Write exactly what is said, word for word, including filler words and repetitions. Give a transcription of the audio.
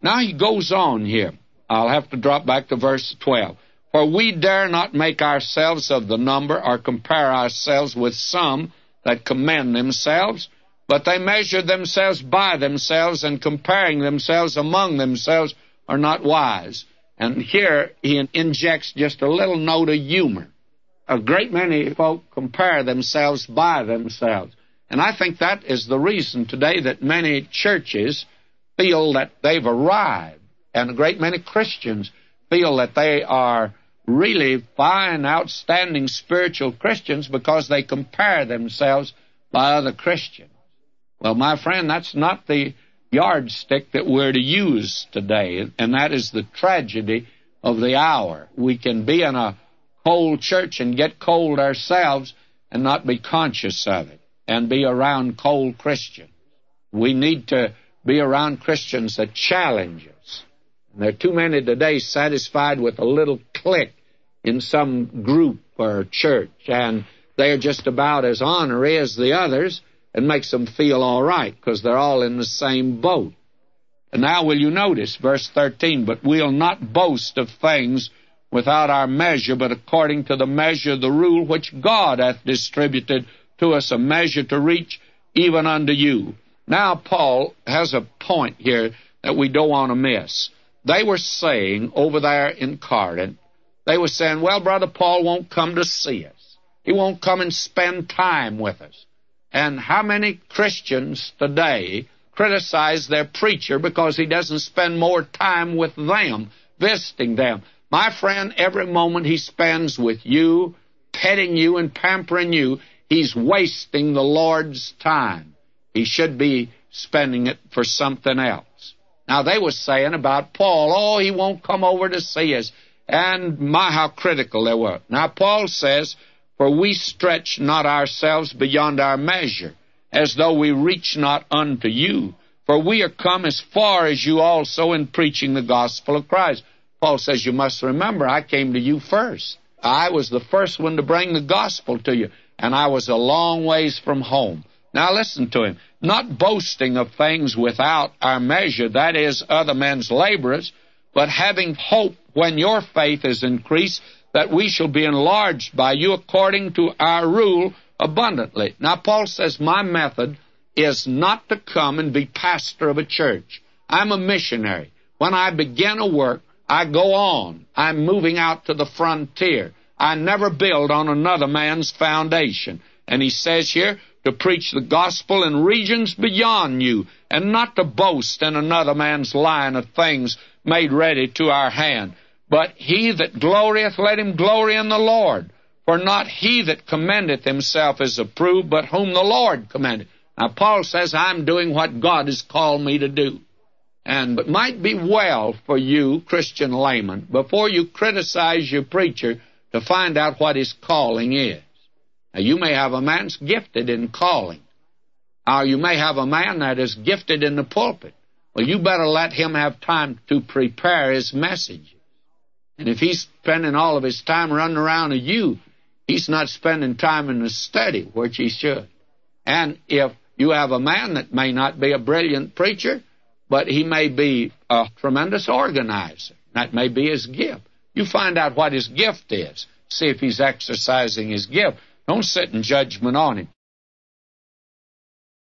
Now he goes on here. I'll have to drop back to verse twelve. For we dare not make ourselves of the number or compare ourselves with some that commend themselves, but they measure themselves by themselves, and comparing themselves among themselves are not wise. And here he injects just a little note of humor. A great many folk compare themselves by themselves. And I think that is the reason today that many churches feel that they've arrived, and a great many Christians feel that they are really fine, outstanding spiritual Christians because they compare themselves by other Christians. Well, my friend, that's not the yardstick that we're to use today, and that is the tragedy of the hour. We can be in a cold church and get cold ourselves and not be conscious of it, and be around cold Christians. We need to be around Christians that challenge us. There are too many today satisfied with a little clique in some group or church, and they're just about as ornery as the others, and makes them feel all right because they're all in the same boat. And now will you notice, verse thirteen, but we'll not boast of things without our measure, but according to the measure of the rule which God hath distributed to us, a measure to reach even unto you. Now Paul has a point here that we don't want to miss. They were saying over there in Corinth, they were saying, well, Brother Paul won't come to see us. He won't come and spend time with us. And how many Christians today criticize their preacher because he doesn't spend more time with them, visiting them? My friend, every moment he spends with you, petting you and pampering you, he's wasting the Lord's time. He should be spending it for something else. Now, they were saying about Paul, oh, he won't come over to see us. And my, how critical they were. Now, Paul says, for we stretch not ourselves beyond our measure, as though we reach not unto you. For we are come as far as you also in preaching the gospel of Christ. Paul says, you must remember, I came to you first. I was the first one to bring the gospel to you, and I was a long ways from home. Now listen to him. Not boasting of things without our measure, that is, other men's laborers, but having hope when your faith is increased, that we shall be enlarged by you according to our rule abundantly. Now, Paul says, my method is not to come and be pastor of a church. I'm a missionary. When I begin a work, I go on. I'm moving out to the frontier. I never build on another man's foundation. And he says here, to preach the gospel in regions beyond you, and not to boast in another man's line of things made ready to our hand. But he that glorieth, let him glory in the Lord. For not he that commendeth himself is approved, but whom the Lord commendeth. Now, Paul says, I'm doing what God has called me to do. And it might be well for you, Christian layman, before you criticize your preacher, to find out what his calling is. Now, you may have a man that's gifted in calling, or you may have a man that is gifted in the pulpit. Well, you better let him have time to prepare his message. And if he's spending all of his time running around to you, he's not spending time in the study, which he should. And if you have a man that may not be a brilliant preacher, but he may be a tremendous organizer, that may be his gift. You find out what his gift is. See if he's exercising his gift. Don't sit in judgment on him.